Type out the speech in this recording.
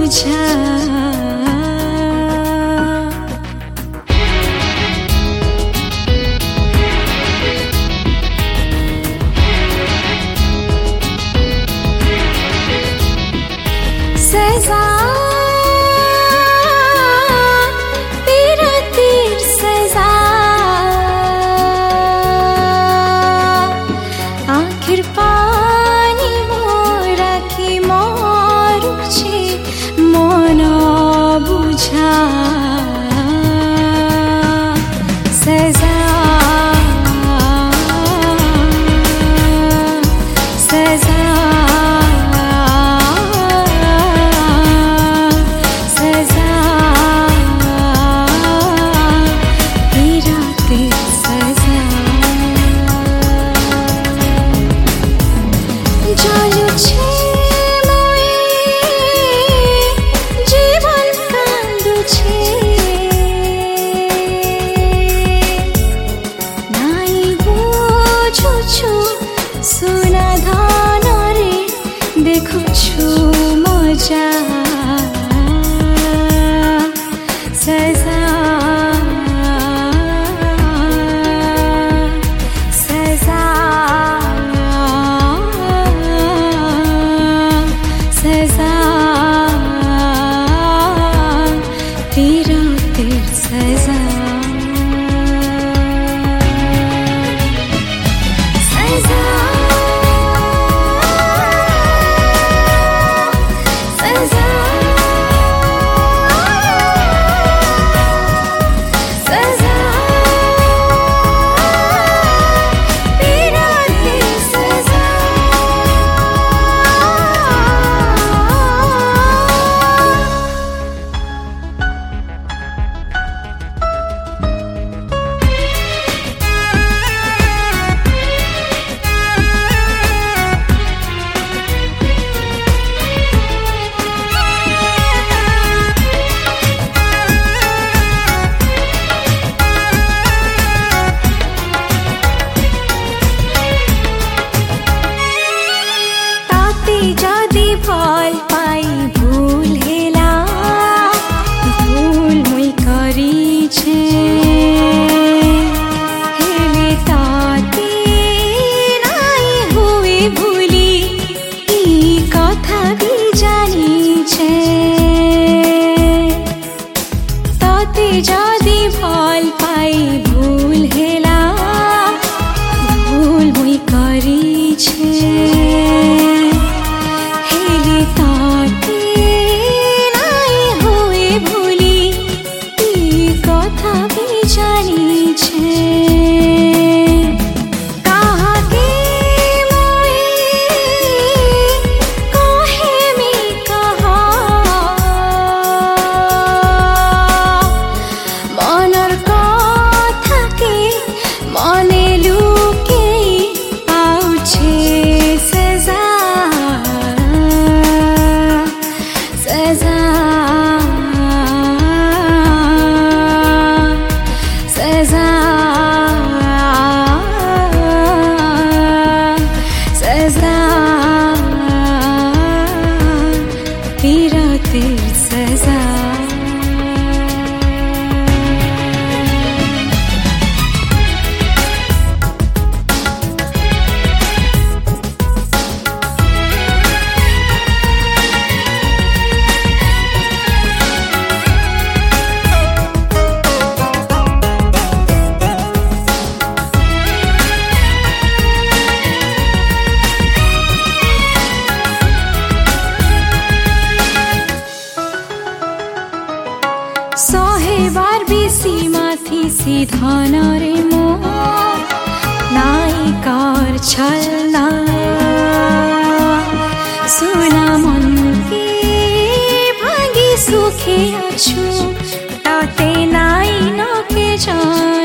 बुझा सजा तेरा तीर सजा आखिर पानी मोरा की मरुछे मन बुझा सजा सजा सुना धान रे देखुछु मजा सजा सजा सजा तेरा तेर सजा जदि फल पाई भूल हेला भूल मुई करी छे हेले ताती नाई हुई भूली ई कथा भी जानी छे ताती जदि फल पाई भूल हेला भूल मुई करी छे तेरा तेर सजा बार बेसी माथि सिधन रे मो नाई कर छलना सुना मन के भागी सुखे अछु ताते नाई नके जा